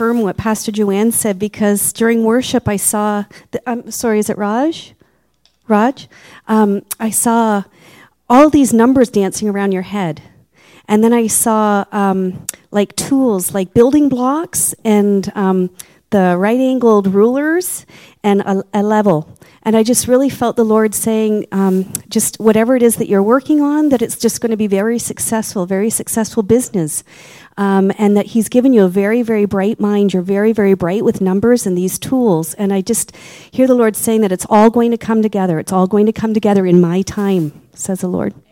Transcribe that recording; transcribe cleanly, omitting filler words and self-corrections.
confirm what Pastor Joanne said, because during worship I saw, is it Raj? Raj? I saw all these numbers dancing around your head. And then I saw like tools, like building blocks and the right-angled rulers and a level. And I just really felt the Lord saying, just whatever it is that you're working on, that it's just going to be very successful business. And that he's given you a very, very bright mind. You're very, very bright with numbers and these tools. And I just hear the Lord saying that it's all going to come together. It's all going to come together in my time, says the Lord.